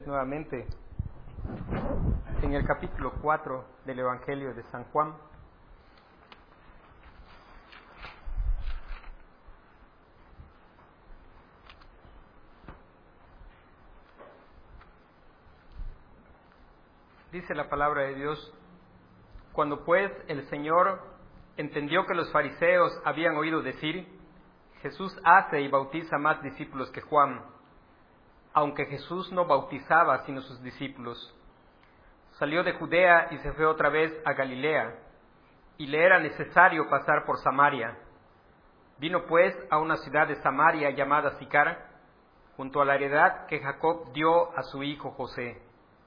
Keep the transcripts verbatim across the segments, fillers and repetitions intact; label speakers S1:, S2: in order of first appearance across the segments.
S1: Nuevamente en el capítulo cuatro del Evangelio de San Juan. Dice la palabra de Dios: cuando pues el Señor entendió que los fariseos habían oído decir: Jesús hace y bautiza más discípulos que Juan, aunque Jesús no bautizaba sino sus discípulos, salió de Judea y se fue otra vez a Galilea, y le era necesario pasar por Samaria. Vino pues a una ciudad de Samaria llamada Sicar, junto a la heredad que Jacob dio a su hijo José.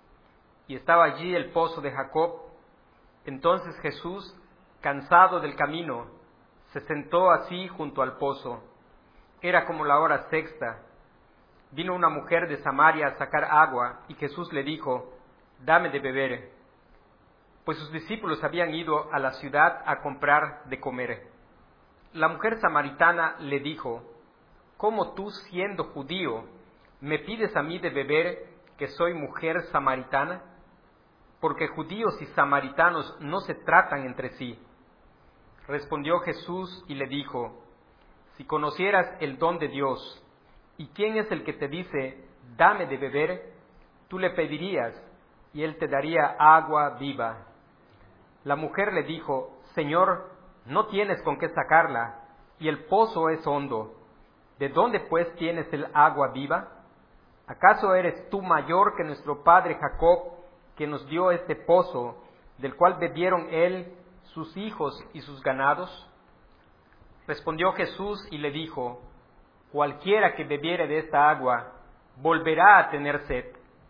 S1: Y estaba allí el pozo de Jacob. Entonces Jesús, cansado del camino, se sentó así junto al pozo. Era como la hora sexta. Vino una mujer de Samaria a sacar agua, y Jesús le dijo: dame de beber, pues sus discípulos habían ido a la ciudad a comprar de comer. La mujer samaritana le dijo: ¿cómo tú, siendo judío, me pides a mí de beber, que soy mujer samaritana? Porque judíos y samaritanos no se tratan entre sí. Respondió Jesús y le dijo: si conocieras el don de Dios, y quién es el que te dice, dame de beber, tú le pedirías, y él te daría agua viva. La mujer le dijo: Señor, no tienes con qué sacarla, y el pozo es hondo. ¿De dónde pues tienes el agua viva? ¿Acaso eres tú mayor que nuestro padre Jacob, que nos dio este pozo, del cual bebieron él, sus hijos y sus ganados? Respondió Jesús y le dijo: cualquiera que bebiere de esta agua, volverá a tener sed.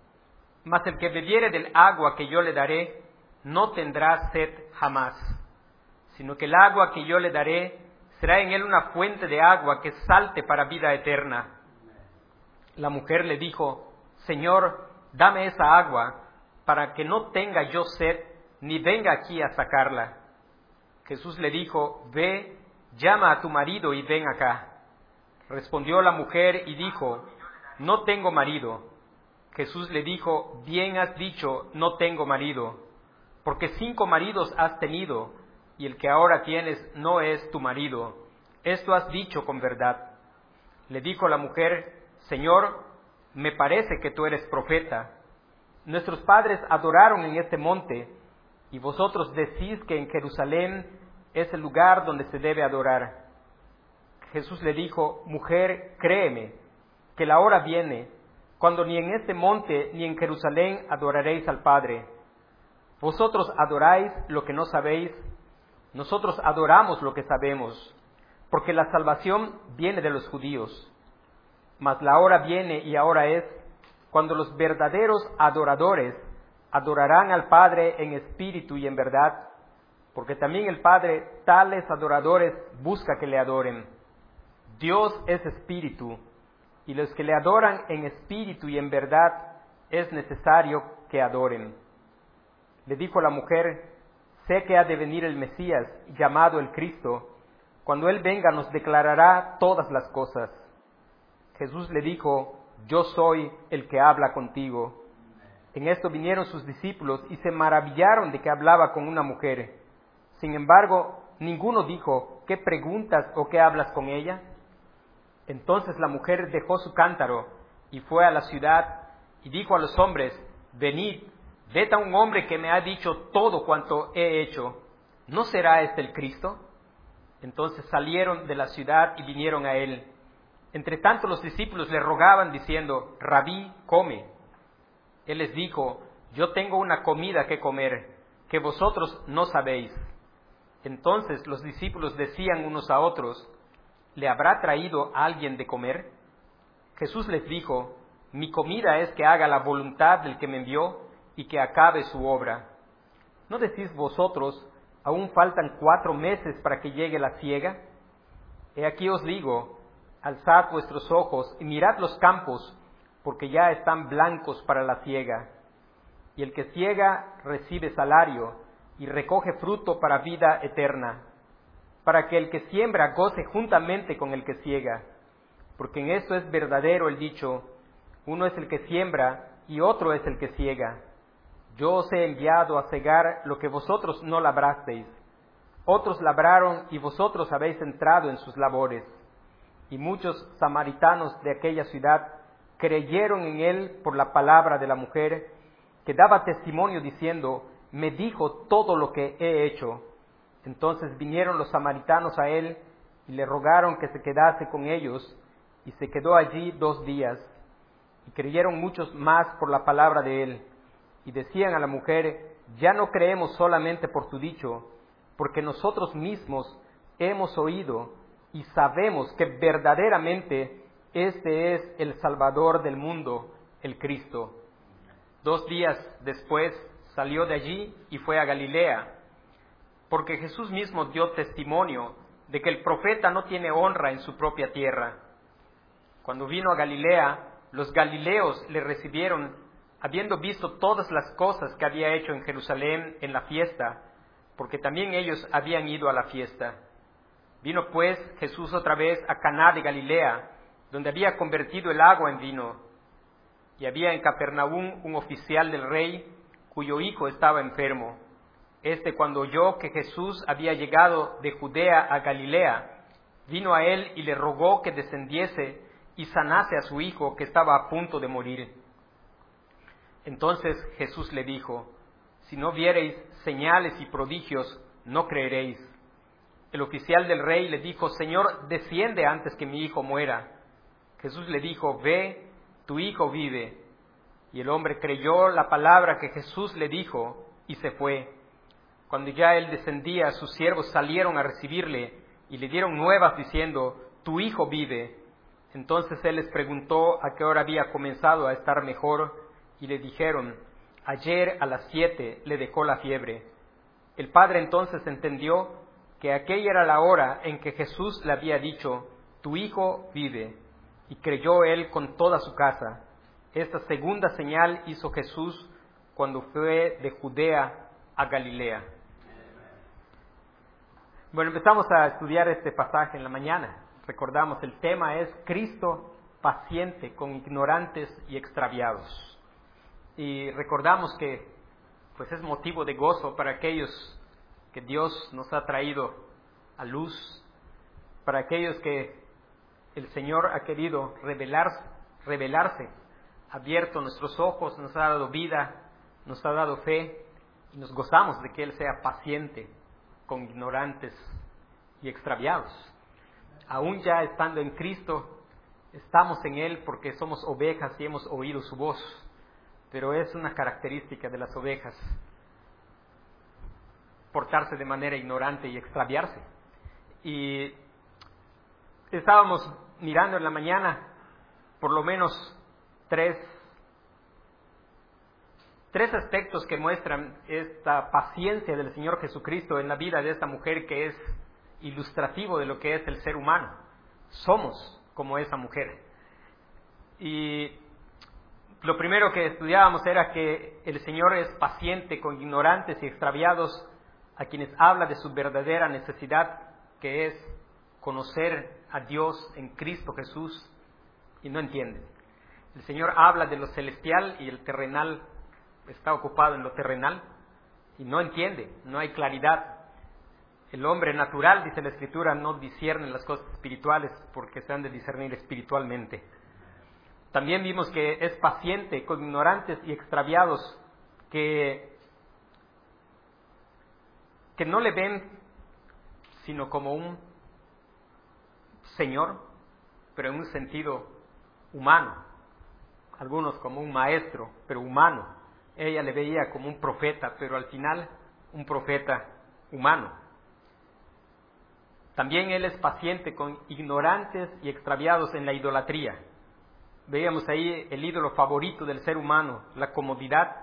S1: Mas el que bebiere del agua que yo le daré, no tendrá sed jamás, sino que el agua que yo le daré será en él una fuente de agua que salte para vida eterna. La mujer le dijo: Señor, dame esa agua, para que no tenga yo sed, ni venga aquí a sacarla. Jesús le dijo: ve, llama a tu marido y ven acá. Respondió la mujer y dijo: no tengo marido. Jesús le dijo: bien has dicho, no tengo marido, porque cinco maridos has tenido, y el que ahora tienes no es tu marido. Esto has dicho con verdad. Le dijo la mujer: Señor, me parece que tú eres profeta. Nuestros padres adoraron en este monte, y vosotros decís que en Jerusalén es el lugar donde se debe adorar. Jesús le dijo: mujer, créeme, que la hora viene, cuando ni en este monte ni en Jerusalén adoraréis al Padre. Vosotros adoráis lo que no sabéis, nosotros adoramos lo que sabemos, porque la salvación viene de los judíos. Mas la hora viene, y ahora es, cuando los verdaderos adoradores adorarán al Padre en espíritu y en verdad, porque también el Padre tales adoradores busca que le adoren. Dios es espíritu, y los que le adoran en espíritu y en verdad es necesario que adoren. Le dijo la mujer: sé que ha de venir el Mesías, llamado el Cristo. Cuando Él venga nos declarará todas las cosas. Jesús le dijo: yo soy el que habla contigo. En esto vinieron sus discípulos y se maravillaron de que hablaba con una mujer. Sin embargo, ninguno dijo: ¿qué preguntas o qué hablas con ella? Entonces la mujer dejó su cántaro y fue a la ciudad y dijo a los hombres: venid, ved a un hombre que me ha dicho todo cuanto he hecho. ¿No será este el Cristo? Entonces salieron de la ciudad y vinieron a él. Entre tanto los discípulos le rogaban diciendo: Rabí, come. Él les dijo: yo tengo una comida que comer, que vosotros no sabéis. Entonces los discípulos decían unos a otros: ¿le habrá traído alguien de comer? Jesús les dijo: mi comida es que haga la voluntad del que me envió y que acabe su obra. ¿No decís vosotros: aún faltan cuatro meses para que llegue la siega? He aquí os digo: alzad vuestros ojos y mirad los campos, porque ya están blancos para la siega. Y el que siega recibe salario y recoge fruto para vida eterna, para que el que siembra goce juntamente con el que siega. Porque en esto es verdadero el dicho: uno es el que siembra y otro es el que ciega. Yo os he enviado a cegar lo que vosotros no labrasteis. Otros labraron y vosotros habéis entrado en sus labores. Y muchos samaritanos de aquella ciudad creyeron en él por la palabra de la mujer, que daba testimonio diciendo: me dijo todo lo que he hecho. Entonces vinieron los samaritanos a él y le rogaron que se quedase con ellos, y se quedó allí dos días. Y creyeron muchos más por la palabra de él, y decían a la mujer: ya no creemos solamente por tu dicho, porque nosotros mismos hemos oído y sabemos que verdaderamente este es el Salvador del mundo, el Cristo. Dos días después salió de allí y fue a Galilea, porque Jesús mismo dio testimonio de que el profeta no tiene honra en su propia tierra. Cuando vino a Galilea, los galileos le recibieron, habiendo visto todas las cosas que había hecho en Jerusalén en la fiesta, porque también ellos habían ido a la fiesta. Vino pues Jesús otra vez a Caná de Galilea, donde había convertido el agua en vino. Y había en Capernaum un oficial del rey, cuyo hijo estaba enfermo. Este, cuando oyó que Jesús había llegado de Judea a Galilea, vino a él y le rogó que descendiese y sanase a su hijo, que estaba a punto de morir. Entonces Jesús le dijo: si no viereis señales y prodigios, no creeréis. El oficial del rey le dijo: Señor, desciende antes que mi hijo muera. Jesús le dijo: ve, tu hijo vive. Y el hombre creyó la palabra que Jesús le dijo y se fue. Cuando ya él descendía, sus siervos salieron a recibirle y le dieron nuevas diciendo: tu hijo vive. Entonces él les preguntó a qué hora había comenzado a estar mejor, y le dijeron: ayer a las siete le dejó la fiebre. El padre entonces entendió que aquella era la hora en que Jesús le había dicho: tu hijo vive, y creyó él con toda su casa. Esta segunda señal hizo Jesús cuando fue de Judea a Galilea. Bueno, empezamos a estudiar este pasaje en la mañana. Recordamos, el tema es Cristo paciente con ignorantes y extraviados. Y recordamos que pues es motivo de gozo para aquellos que Dios nos ha traído a luz, para aquellos que el Señor ha querido revelarse, revelarse, ha abierto nuestros ojos, nos ha dado vida, nos ha dado fe, y nos gozamos de que Él sea paciente con ignorantes y extraviados. Aún ya estando en Cristo, estamos en Él porque somos ovejas y hemos oído su voz, pero es una característica de las ovejas portarse de manera ignorante y extraviarse. Y estábamos mirando en la mañana por lo menos tres, tres aspectos que muestran esta paciencia del Señor Jesucristo en la vida de esta mujer, que es ilustrativo de lo que es el ser humano. Somos como esa mujer. Y lo primero que estudiábamos era que el Señor es paciente con ignorantes y extraviados, a quienes habla de su verdadera necesidad, que es conocer a Dios en Cristo Jesús, y no entienden. El Señor habla de lo celestial y el terrenal está ocupado en lo terrenal y no entiende, no hay claridad. El hombre natural, dice la Escritura, no discierne las cosas espirituales porque se han de discernir espiritualmente. También vimos que es paciente con ignorantes y extraviados que que no le ven sino como un Señor, pero en un sentido humano. Algunos como un maestro, pero humano. Ella le veía como un profeta, pero al final un profeta humano. También Él es paciente con ignorantes y extraviados en la idolatría. Veíamos ahí el ídolo favorito del ser humano, la comodidad.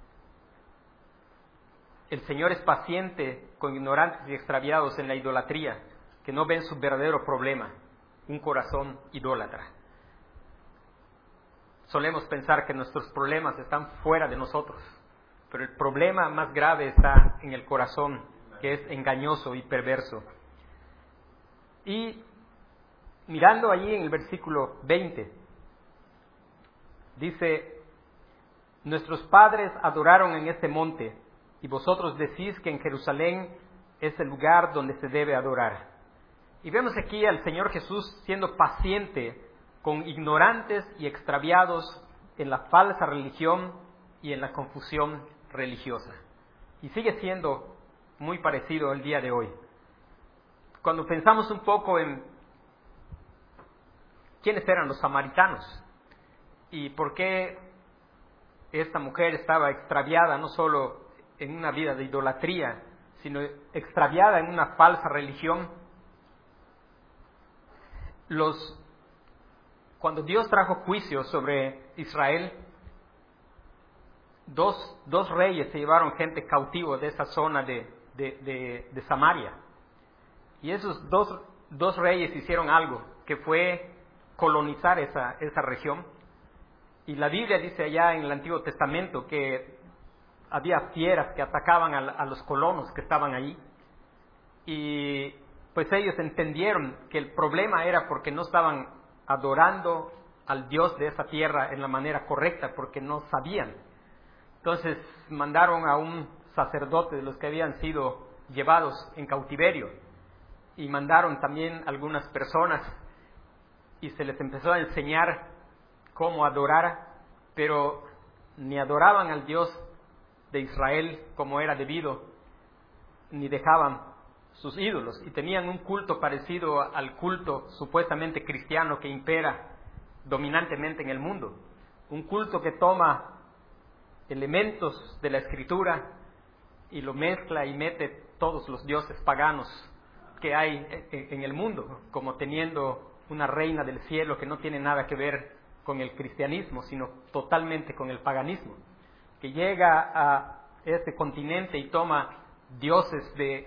S1: El Señor es paciente con ignorantes y extraviados en la idolatría, que no ven su verdadero problema, un corazón idólatra. Solemos pensar que nuestros problemas están fuera de nosotros, pero el problema más grave está en el corazón, que es engañoso y perverso. Y mirando allí en el versículo veinte, dice: nuestros padres adoraron en este monte, y vosotros decís que en Jerusalén es el lugar donde se debe adorar. Y vemos aquí al Señor Jesús siendo paciente con ignorantes y extraviados en la falsa religión y en la confusión religiosa. Y sigue siendo muy parecido el día de hoy. Cuando pensamos un poco en quiénes eran los samaritanos y por qué esta mujer estaba extraviada no solo en una vida de idolatría, sino extraviada en una falsa religión. Los, cuando Dios trajo juicio sobre Israel, dos, dos reyes se llevaron gente cautivo de esa zona de, de, de, de Samaria. Y esos dos, dos reyes hicieron algo, que fue colonizar esa, esa región. Y la Biblia dice allá en el Antiguo Testamento que había fieras que atacaban a, a los colonos que estaban ahí. Y pues ellos entendieron que el problema era porque no estaban adorando al Dios de esa tierra en la manera correcta, porque no sabían. Entonces mandaron a un sacerdote de los que habían sido llevados en cautiverio, y mandaron también algunas personas, y se les empezó a enseñar cómo adorar, pero ni adoraban al Dios de Israel como era debido, ni dejaban sus ídolos, y tenían un culto parecido al culto supuestamente cristiano que impera dominantemente en el mundo. Un culto que toma elementos de la Escritura y lo mezcla y mete todos los dioses paganos que hay en el mundo, como teniendo una reina del cielo que no tiene nada que ver con el cristianismo, sino totalmente con el paganismo, que llega a este continente y toma dioses de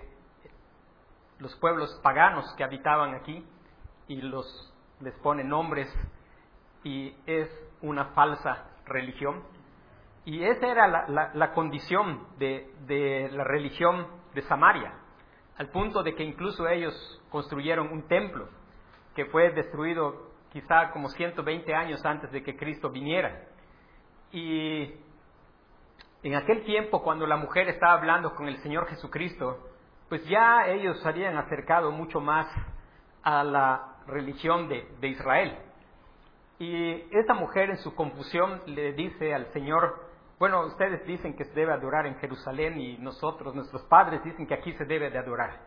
S1: los pueblos paganos que habitaban aquí y los les pone nombres, y es una falsa religión. Y esa era la, la, la condición de, de la religión de Samaria, al punto de que incluso ellos construyeron un templo que fue destruido quizá como ciento veinte años antes de que Cristo viniera. Y en aquel tiempo, cuando la mujer estaba hablando con el Señor Jesucristo, pues ya ellos se habían acercado mucho más a la religión de, de Israel. Y esta mujer en su confusión le dice al Señor: bueno, ustedes dicen que se debe adorar en Jerusalén, y nosotros, nuestros padres, dicen que aquí se debe de adorar.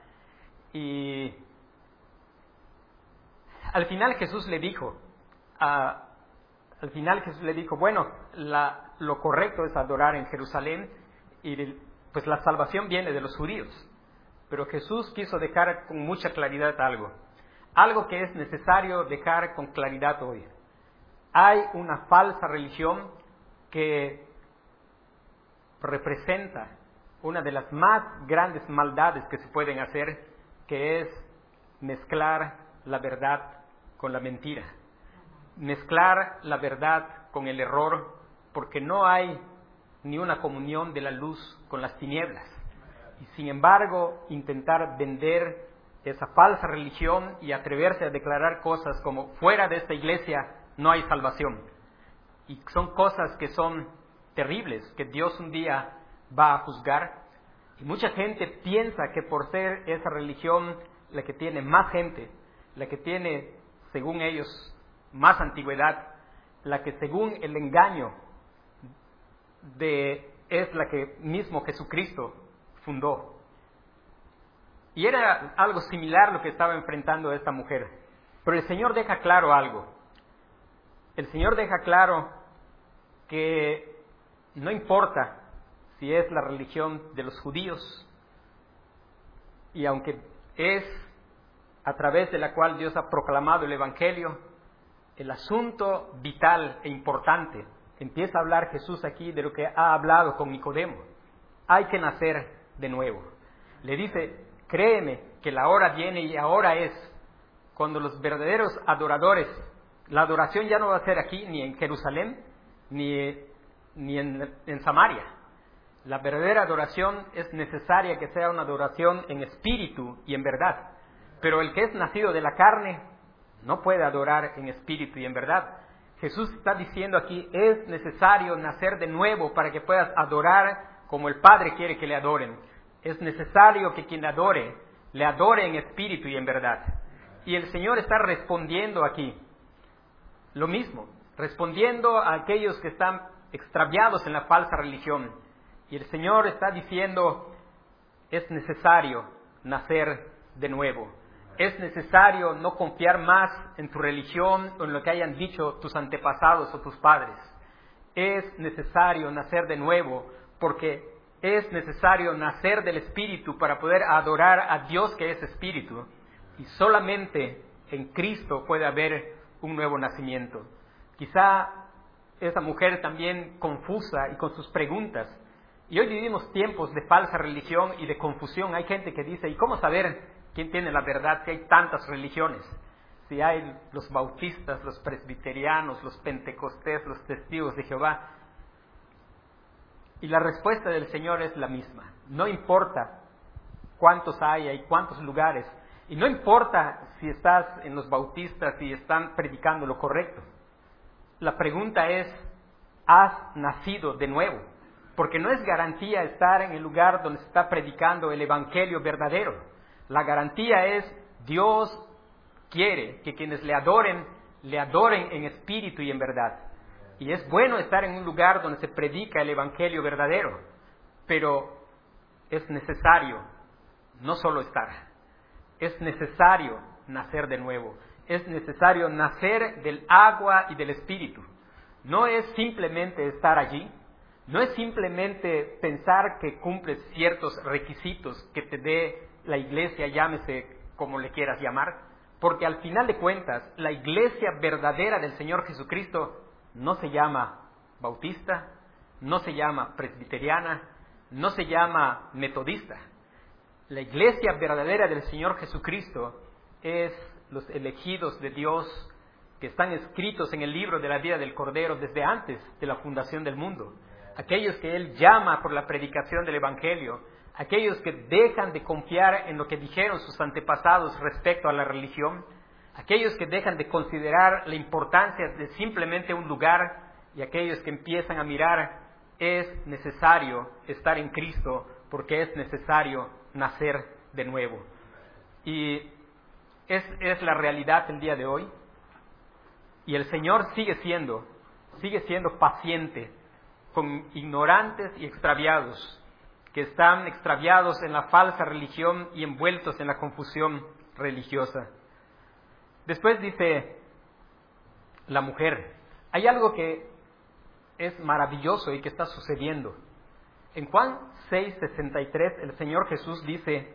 S1: Y al final Jesús le dijo, uh, al final Jesús le dijo, bueno, la, lo correcto es adorar en Jerusalén, y pues la salvación viene de los judíos. Pero Jesús quiso dejar con mucha claridad algo, algo que es necesario dejar con claridad hoy. Hay una falsa religión que representa una de las más grandes maldades que se pueden hacer, que es mezclar la verdad con la mentira, mezclar la verdad con el error, porque no hay ni una comunión de la luz con las tinieblas. Y sin embargo, intentar vender esa falsa religión y atreverse a declarar cosas como fuera de esta iglesia no hay salvación. Y son cosas que son terribles, que Dios un día va a juzgar. Y mucha gente piensa que por ser esa religión la que tiene más gente, la que tiene, según ellos, más antigüedad, la que según el engaño de es la que mismo Jesucristo fundó. Y era algo similar lo que estaba enfrentando esta mujer. Pero el Señor deja claro algo. El Señor deja claro que no importa si es la religión de los judíos, y aunque es a través de la cual Dios ha proclamado el Evangelio, el asunto vital e importante, empieza a hablar Jesús aquí de lo que ha hablado con Nicodemo. Hay que nacer de nuevo. Le dice: créeme que la hora viene y ahora es cuando los verdaderos adoradores, la adoración ya no va a ser aquí, ni en Jerusalén, ni, ni en, en Samaria. La verdadera adoración es necesaria que sea una adoración en espíritu y en verdad. Pero el que es nacido de la carne no puede adorar en espíritu y en verdad. Jesús está diciendo aquí, es necesario nacer de nuevo para que puedas adorar como el Padre quiere que le adoren. Es necesario que quien le adore, le adore en espíritu y en verdad. Y el Señor está respondiendo aquí lo mismo, respondiendo a aquellos que están extraviados en la falsa religión. Y el Señor está diciendo, es necesario nacer de nuevo. Es necesario no confiar más en tu religión o en lo que hayan dicho tus antepasados o tus padres. Es necesario nacer de nuevo porque es necesario nacer del Espíritu para poder adorar a Dios que es Espíritu. Y solamente en Cristo puede haber un nuevo nacimiento. Quizá esa mujer también confusa y con sus preguntas. Y hoy vivimos tiempos de falsa religión y de confusión. Hay gente que dice, ¿y cómo saber quién tiene la verdad si hay tantas religiones? Si hay los bautistas, los presbiterianos, los pentecostés, los testigos de Jehová. Y la respuesta del Señor es la misma. No importa cuántos hay, hay cuántos lugares. Y no importa si estás en los bautistas y están predicando lo correcto. La pregunta es, ¿has nacido de nuevo? Porque no es garantía estar en el lugar donde se está predicando el evangelio verdadero. La garantía es, Dios quiere que quienes le adoren, le adoren en espíritu y en verdad. Y es bueno estar en un lugar donde se predica el evangelio verdadero, pero es necesario no solo estar, es necesario nacer de nuevo, es necesario nacer del agua y del espíritu. No es simplemente estar allí, no es simplemente pensar que cumples ciertos requisitos que te dé la iglesia, llámese como le quieras llamar, porque al final de cuentas, la iglesia verdadera del Señor Jesucristo no se llama bautista, no se llama presbiteriana, no se llama metodista. La iglesia verdadera del Señor Jesucristo es los elegidos de Dios que están escritos en el libro de la vida del Cordero desde antes de la fundación del mundo. Aquellos que Él llama por la predicación del Evangelio, aquellos que dejan de confiar en lo que dijeron sus antepasados respecto a la religión, aquellos que dejan de considerar la importancia de simplemente un lugar y aquellos que empiezan a mirar, es necesario estar en Cristo porque es necesario nacer de nuevo. Y es, es la realidad el día de hoy. Y el Señor sigue siendo, sigue siendo paciente con ignorantes y extraviados, que están extraviados en la falsa religión y envueltos en la confusión religiosa. Después dice la mujer, hay algo que es maravilloso y que está sucediendo. En Juan seis, sesenta y tres, el Señor Jesús dice,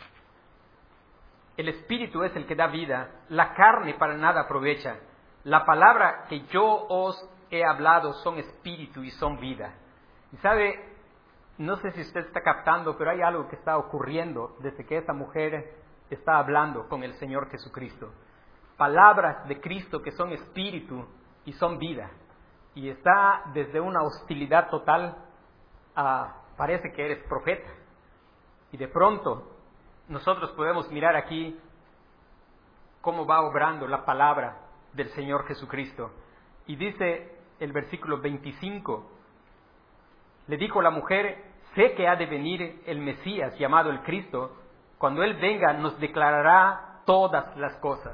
S1: el Espíritu es el que da vida, la carne para nada aprovecha. La palabra que yo os he hablado son espíritu y son vida. Y sabe, no sé si usted está captando, pero hay algo que está ocurriendo desde que esta mujer está hablando con el Señor Jesucristo. Palabras de Cristo que son espíritu y son vida. Y está desde una hostilidad total a, parece que eres profeta. Y de pronto nosotros podemos mirar aquí cómo va obrando la palabra del Señor Jesucristo. Y dice el versículo veinticinco, le dijo la mujer, sé que ha de venir el Mesías llamado el Cristo, cuando Él venga nos declarará todas las cosas.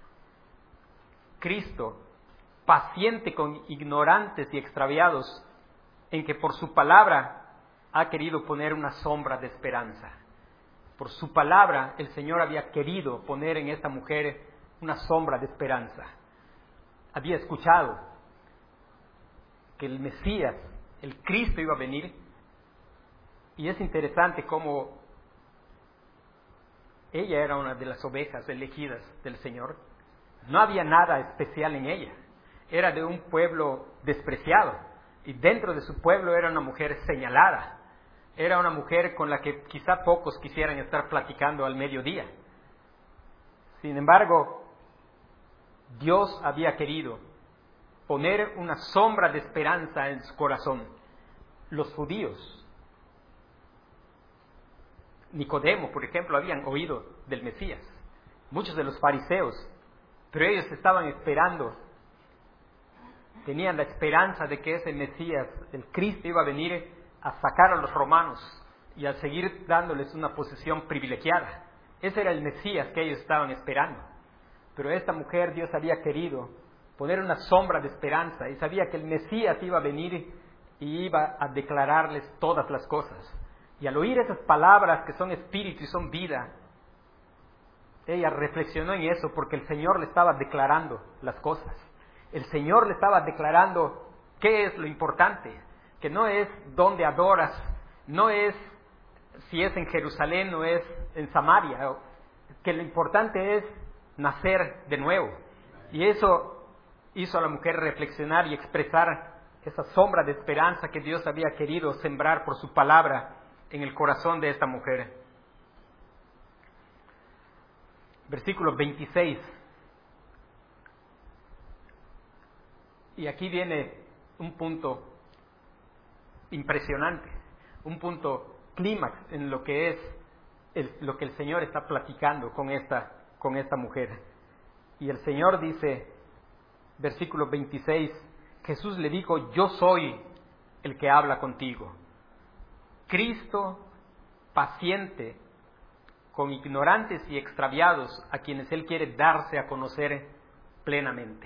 S1: Cristo, paciente con ignorantes y extraviados, en que por su palabra ha querido poner una sombra de esperanza. Por su palabra el Señor había querido poner en esta mujer una sombra de esperanza. Había escuchado que el Mesías, el Cristo, iba a venir. Y es interesante cómo ella era una de las ovejas elegidas del Señor. No había nada especial en ella. Era de un pueblo despreciado. Y dentro de su pueblo era una mujer señalada. Era una mujer con la que quizá pocos quisieran estar platicando al mediodía. Sin embargo, Dios había querido poner una sombra de esperanza en su corazón. Los judíos, Nicodemo, por ejemplo, habían oído del Mesías. Muchos de los fariseos, pero ellos estaban esperando tenían la esperanza de que ese Mesías, el Cristo, iba a venir a sacar a los romanos y a seguir dándoles una posición privilegiada. Ese era el Mesías que ellos estaban esperando. Pero esta mujer, Dios había querido poner una sombra de esperanza y sabía que el Mesías iba a venir y iba a declararles todas las cosas. Y al oír esas palabras que son espíritu y son vida, ella reflexionó en eso porque el Señor le estaba declarando las cosas. El Señor le estaba declarando qué es lo importante, que no es dónde adoras, no es si es en Jerusalén o es en Samaria, que lo importante es nacer de nuevo. Y eso hizo a la mujer reflexionar y expresar esa sombra de esperanza que Dios había querido sembrar por su palabra en el corazón de esta mujer. Versículo veintiséis. Y aquí viene un punto impresionante, un punto clímax en lo que es el, lo que el Señor está platicando con esta, con esta mujer. Y el Señor dice, versículo veintiséis, Jesús le dijo, yo soy el que habla contigo. Cristo, paciente con ignorantes y extraviados a quienes Él quiere darse a conocer plenamente.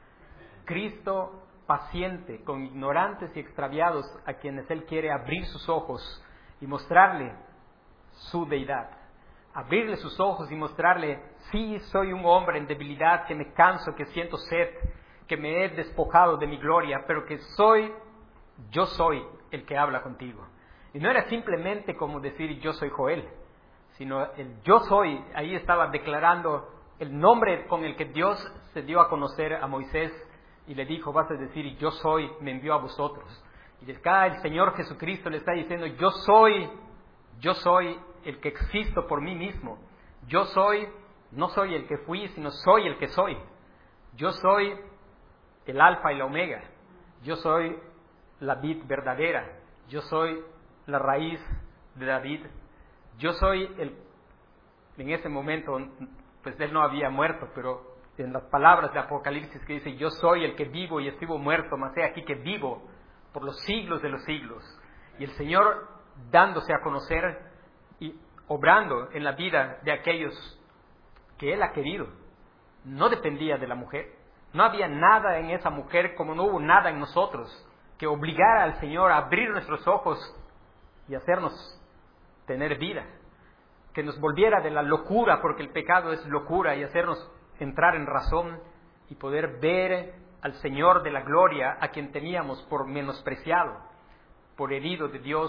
S1: Cristo, paciente con ignorantes y extraviados a quienes Él quiere abrir sus ojos y mostrarle su deidad. Abrirle sus ojos y mostrarle, sí, soy un hombre en debilidad, que me canso, que siento sed, que me he despojado de mi gloria, pero que soy, yo soy el que habla contigo. Y no era simplemente como decir yo soy Joel, sino el yo soy, ahí estaba declarando el nombre con el que Dios se dio a conocer a Moisés y le dijo, vas a decir yo soy, me envió a vosotros. Y de acá el Señor Jesucristo le está diciendo, yo soy, yo soy el que existo por mí mismo. Yo soy, no soy el que fui, sino soy el que soy. Yo soy el alfa y la omega. Yo soy la vid verdadera. Yo soy la raíz de David. Yo soy el, en ese momento, pues él no había muerto, pero en las palabras de Apocalipsis que dice, yo soy el que vivo y estuvo muerto, mas he aquí que vivo por los siglos de los siglos. Y el Señor dándose a conocer y obrando en la vida de aquellos que Él ha querido. No dependía de la mujer. No había nada en esa mujer como no hubo nada en nosotros que obligara al Señor a abrir nuestros ojos y hacernos tener vida. Que nos volviera de la locura, porque el pecado es locura, y hacernos entrar en razón y poder ver al Señor de la gloria, a quien teníamos por menospreciado, por herido de Dios,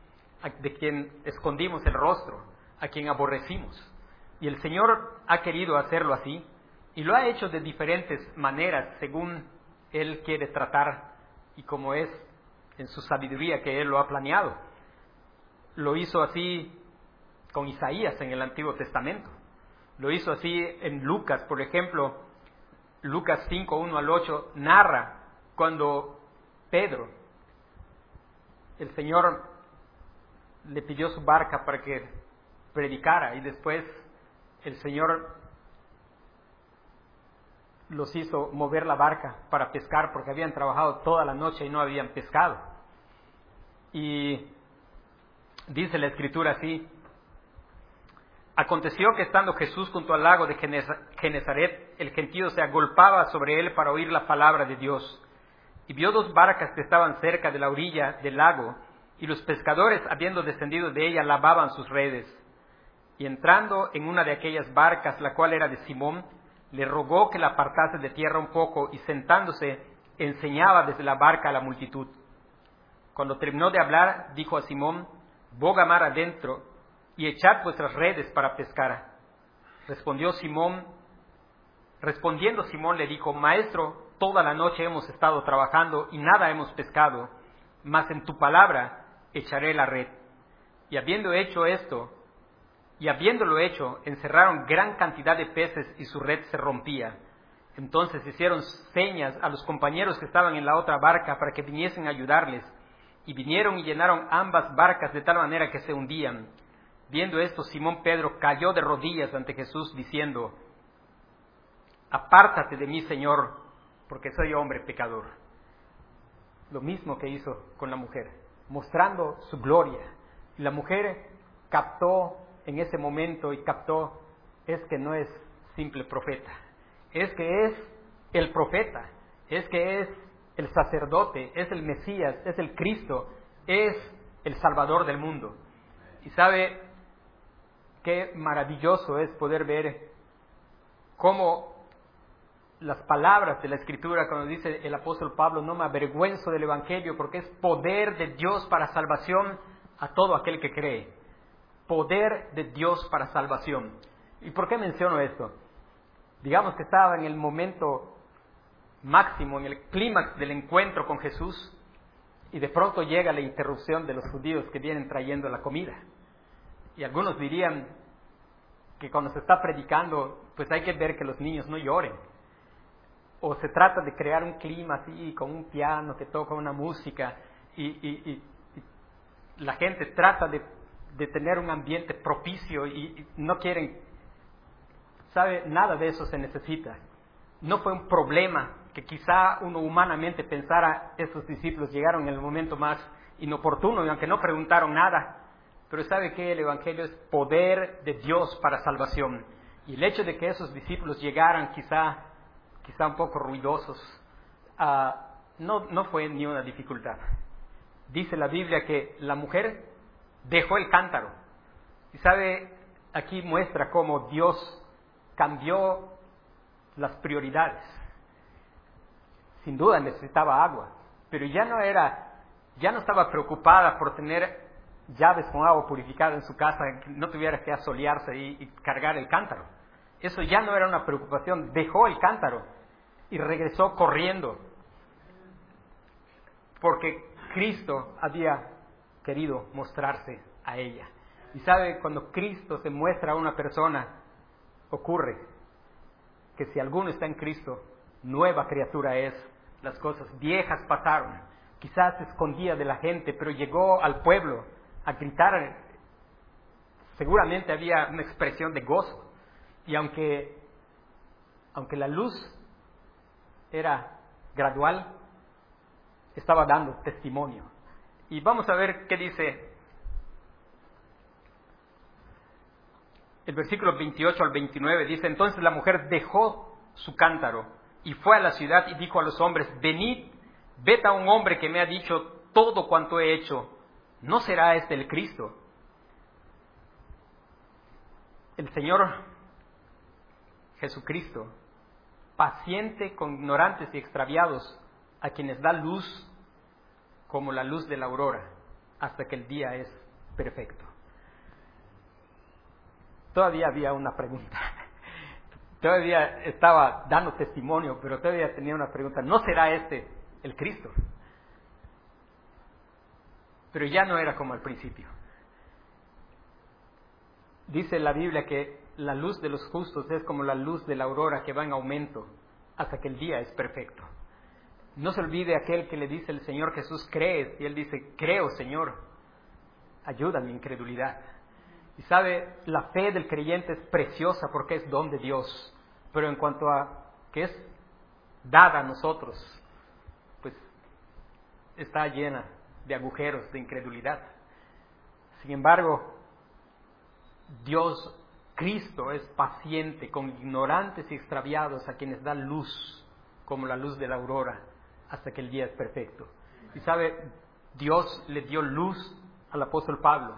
S1: de quien escondimos el rostro, a quien aborrecimos. Y el Señor ha querido hacerlo así, y lo ha hecho de diferentes maneras, según Él quiere tratar, y como es en su sabiduría que Él lo ha planeado. Lo hizo así con Isaías en el Antiguo Testamento. Lo hizo así en Lucas, por ejemplo. Lucas cinco, uno al ocho, narra cuando Pedro, el Señor le pidió su barca para que predicara, y después el Señor los hizo mover la barca para pescar, porque habían trabajado toda la noche y no habían pescado. Y dice la Escritura así, aconteció que estando Jesús junto al lago de Genezaret, el gentío se agolpaba sobre él para oír la palabra de Dios. Y vio dos barcas que estaban cerca de la orilla del lago, y los pescadores, habiendo descendido de ella, lavaban sus redes. Y entrando en una de aquellas barcas, la cual era de Simón, le rogó que la apartase de tierra un poco, y sentándose, enseñaba desde la barca a la multitud. Cuando terminó de hablar, dijo a Simón, boga mar adentro, y echad vuestras redes para pescar. Respondió Simón, respondiendo Simón le dijo, Maestro, toda la noche hemos estado trabajando y nada hemos pescado, mas en tu palabra echaré la red. Y habiendo hecho esto, y habiéndolo hecho, encerraron gran cantidad de peces y su red se rompía. Entonces hicieron señas a los compañeros que estaban en la otra barca para que viniesen a ayudarles, y vinieron y llenaron ambas barcas de tal manera que se hundían. Viendo esto, Simón Pedro cayó de rodillas ante Jesús, diciendo, apártate de mí, Señor, porque soy hombre pecador. lo mismo que hizo con la mujer, mostrando su gloria. Y la mujer captó en ese momento y captó, es que no es simple profeta, es que es el profeta, es que es el sacerdote, es el Mesías, es el Cristo, es el Salvador del mundo. Y sabe qué maravilloso es poder ver cómo las palabras de la Escritura, cuando dice el apóstol Pablo, no me avergüenzo del Evangelio porque es poder de Dios para salvación a todo aquel que cree. Poder de Dios para salvación. ¿Y por qué menciono esto? Digamos que estaba en el momento máximo, en el clímax del encuentro con Jesús, y de pronto llega la interrupción de los judíos que vienen trayendo la comida. Y algunos dirían que cuando se está predicando, pues hay que ver que los niños no lloren. O se trata de crear un clima así, con un piano que toca una música, y, y, y, y la gente trata de, de tener un ambiente propicio y, y no quieren, ¿sabe? Nada de eso se necesita. No fue un problema que quizá uno humanamente pensara, esos discípulos llegaron en el momento más inoportuno, y aunque no preguntaron nada, pero ¿sabe qué? El Evangelio es poder de Dios para salvación. Y el hecho de que esos discípulos llegaran quizá quizá un poco ruidosos, uh, no, no fue ni una dificultad. Dice la Biblia que la mujer dejó el cántaro. Y sabe, aquí muestra cómo Dios cambió las prioridades. Sin duda necesitaba agua, pero ya no era, ya no estaba preocupada por tener llaves con agua purificada en su casa, que no tuviera que asolearse y, y cargar el cántaro. Eso ya no era una preocupación, dejó el cántaro y regresó corriendo, porque Cristo había querido mostrarse a ella. Y sabe, cuando Cristo se muestra a una persona, ocurre que si alguno está en Cristo, nueva criatura es, las cosas viejas pasaron. Quizás se escondía de la gente, pero llegó al pueblo a gritar, seguramente había una expresión de gozo. Y aunque, aunque la luz era gradual, estaba dando testimonio. Y vamos a ver qué dice el versículo veintiocho al veintinueve. Dice, entonces la mujer dejó su cántaro y fue a la ciudad y dijo a los hombres, venid, ved a un hombre que me ha dicho todo cuanto he hecho. ¿No será este el Cristo? El Señor Jesucristo, paciente con ignorantes y extraviados, a quienes da luz como la luz de la aurora, hasta que el día es perfecto. Todavía había una pregunta. Todavía estaba dando testimonio, pero todavía tenía una pregunta. ¿No será este el Cristo? Pero ya no era como al principio. Dice la Biblia que la luz de los justos es como la luz de la aurora que va en aumento hasta que el día es perfecto. No se olvide aquel que le dice el Señor Jesús, ¿crees? Y él dice, creo, Señor, ayuda a mi incredulidad. Y sabe, la fe del creyente es preciosa porque es don de Dios, pero en cuanto a que es dada a nosotros, pues está llena de agujeros de incredulidad. Sin embargo, Dios, Cristo, es paciente con ignorantes y extraviados a quienes da luz, como la luz de la aurora, hasta que el día es perfecto. Y sabe, Dios le dio luz al apóstol Pablo.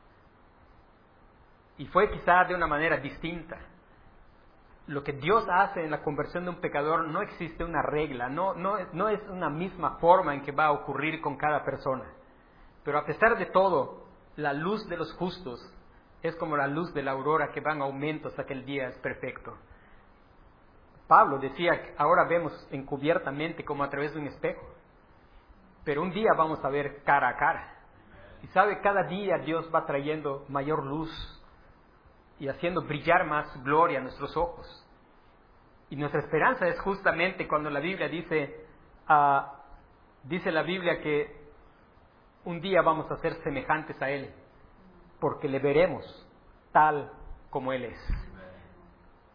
S1: Y fue quizá de una manera distinta. Lo que Dios hace en la conversión de un pecador no existe una regla, no, no, no es una misma forma en que va a ocurrir con cada persona. Pero a pesar de todo, la luz de los justos es como la luz de la aurora que va en aumento hasta que el día es perfecto. Pablo decía que ahora vemos encubiertamente como a través de un espejo, pero un día vamos a ver cara a cara. Y sabe, cada día Dios va trayendo mayor luz y haciendo brillar más gloria a nuestros ojos. Y nuestra esperanza es justamente cuando la Biblia dice, uh, dice la Biblia que un día vamos a ser semejantes a Él, porque le veremos tal como Él es.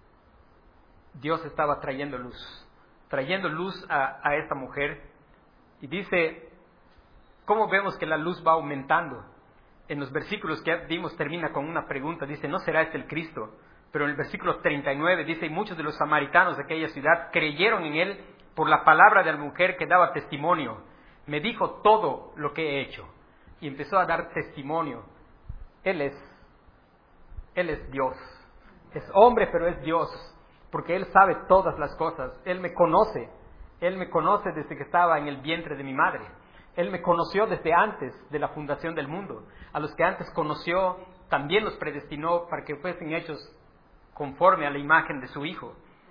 S1: Dios estaba trayendo luz, trayendo luz a, a esta mujer, Y dice, ¿cómo vemos que la luz va aumentando? En los versículos que vimos termina con una pregunta, dice, ¿no será este el Cristo? Pero en el versículo treinta y nueve dice, y muchos de los samaritanos de aquella ciudad creyeron en él por la palabra de la mujer que daba testimonio. Me dijo todo lo que he hecho. Y empezó a dar testimonio. Él es, Él es Dios. Es hombre, pero es Dios. Porque Él sabe todas las cosas. Él me conoce. Él me conoce desde que estaba en el vientre de mi madre. Él me conoció desde antes de la fundación del mundo. A los que antes conoció, también los predestinó para que fuesen hechos conforme a la imagen de su Hijo.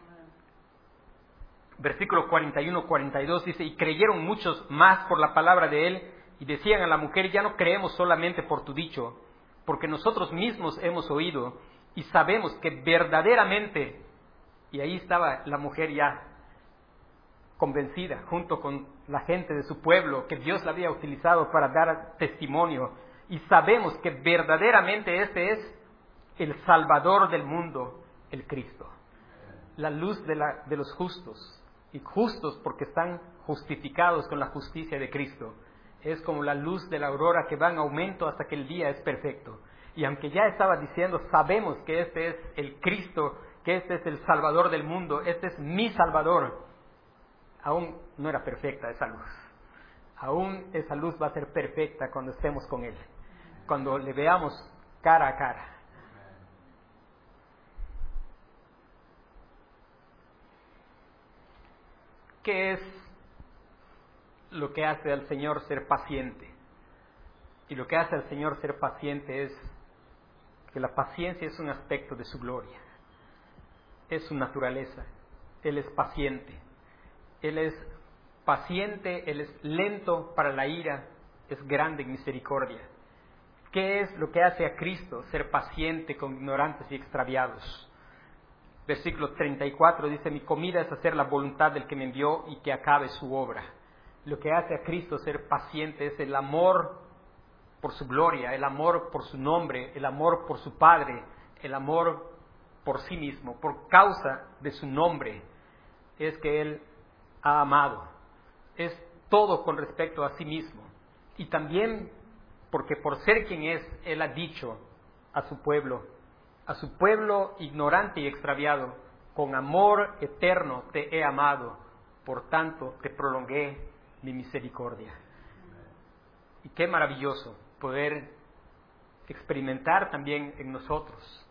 S1: Versículo cuarenta y uno, cuarenta y dos dice, y creyeron muchos más por la palabra de Él, y decían a la mujer, ya no creemos solamente por tu dicho, porque nosotros mismos hemos oído, y sabemos que verdaderamente, y ahí estaba la mujer ya convencida, junto con la gente de su pueblo, que Dios la había utilizado para dar testimonio, y sabemos que verdaderamente este es el Salvador del mundo, el Cristo, la luz de, la, de los justos, y justos porque están justificados con la justicia de Cristo. Es como la luz de la aurora que va en aumento hasta que el día es perfecto. Y aunque ya estaba diciendo, sabemos que este es el Cristo, que este es el Salvador del mundo, este es mi Salvador, aún no era perfecta esa luz. Aún esa luz va a ser perfecta cuando estemos con Él, cuando le veamos cara a cara. ¿Qué es lo que hace al Señor ser paciente? Y lo que hace al Señor ser paciente es que la paciencia es un aspecto de su gloria, es su naturaleza. Él es paciente, Él es paciente, Él es lento para la ira, es grande en misericordia. ¿Qué es lo que hace a Cristo ser paciente con ignorantes y extraviados? Versículo treinta y cuatro dice, mi comida es hacer la voluntad del que me envió y que acabe su obra. Lo que hace a Cristo ser paciente es el amor por su gloria, el amor por su nombre, el amor por su Padre, el amor por sí mismo, por causa de su nombre, es que Él ha amado. Es todo con respecto a sí mismo. Y también porque por ser quien es, Él ha dicho a su pueblo, a su pueblo ignorante y extraviado, con amor eterno te he amado, por tanto te prolongué mi misericordia. Y qué maravilloso poder experimentar también en nosotros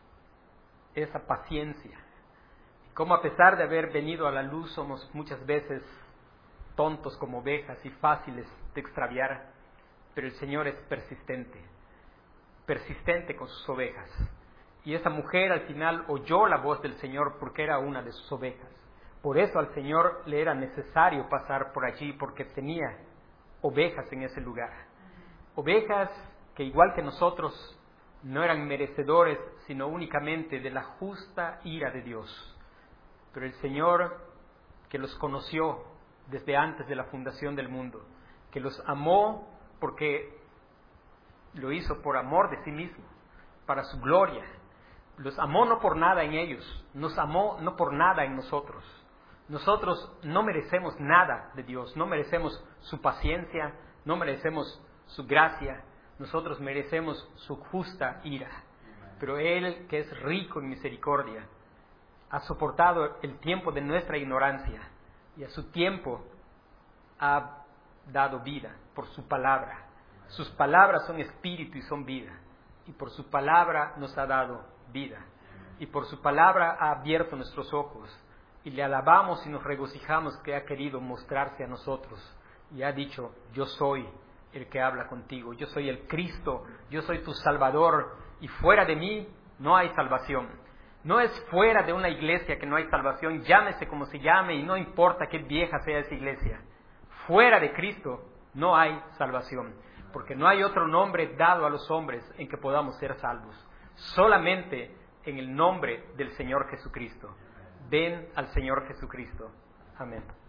S1: esa paciencia. Y cómo a pesar de haber venido a la luz somos muchas veces tontos como ovejas y fáciles de extraviar, pero el Señor es persistente, persistente con sus ovejas. Y esa mujer al final oyó la voz del Señor porque era una de sus ovejas. Por eso al Señor le era necesario pasar por allí, porque tenía ovejas en ese lugar. Ovejas que igual que nosotros no eran merecedores, sino únicamente de la justa ira de Dios. Pero el Señor, que los conoció desde antes de la fundación del mundo, que los amó porque lo hizo por amor de sí mismo, para su gloria. Los amó no por nada en ellos, nos amó no por nada en nosotros. Nosotros no merecemos nada de Dios, no merecemos su paciencia, no merecemos su gracia, nosotros merecemos su justa ira. Pero Él, que es rico en misericordia, ha soportado el tiempo de nuestra ignorancia y a su tiempo ha dado vida por su palabra. Sus palabras son espíritu y son vida, y por su palabra nos ha dado vida, y por su palabra ha abierto nuestros ojos, y le alabamos y nos regocijamos que ha querido mostrarse a nosotros, y ha dicho, yo soy el que habla contigo, yo soy el Cristo, yo soy tu Salvador, y fuera de mí no hay salvación. No es fuera de una iglesia que no hay salvación, llámese como se llame, y no importa qué vieja sea esa iglesia. Fuera de Cristo no hay salvación, porque no hay otro nombre dado a los hombres en que podamos ser salvos, solamente en el nombre del Señor Jesucristo. Ven al Señor Jesucristo. Amén.